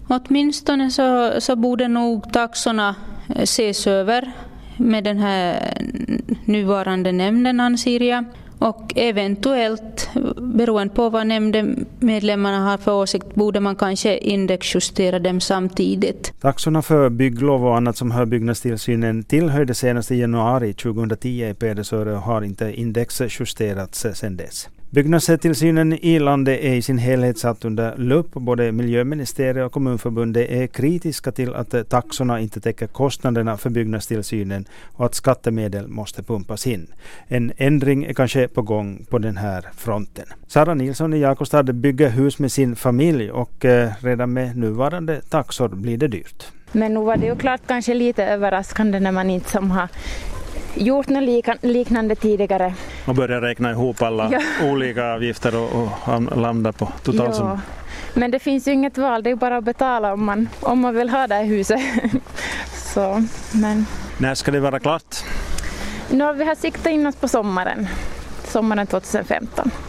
Åtminstone så borde nog taxorna ses över med den här nuvarande nämnden, anser jag. Och eventuellt, beroende på vad nämndemedlemmarna har för åsikt, borde man kanske indexjustera dem samtidigt. Taxorna för bygglov och annat som hör byggnadstillsynen tillhörde senast i januari 2010 i Pedersöre och har inte indexjusterats sedan dess. Byggnadstillsynen i landet är i sin helhet satt under lupp. Både Miljöministeriet och Kommunförbundet är kritiska till att taxorna inte täcker kostnaderna för byggnadstillsynen och att skattemedel måste pumpas in. En ändring är kanske på gång på den här fronten. Sara Nilsson i Jakobstad bygger hus med sin familj och redan med nuvarande taxor blir det dyrt. Men nu var det ju klart kanske lite överraskande när man inte som har gjort något liknande tidigare. Och börja räkna ihop alla olika avgifter och landa på totalsumman. Men det finns ju inget val, det är bara att betala om man vill ha det här huset. Så, men. När ska det vara klart? Nu har vi siktat in oss på sommaren 2015.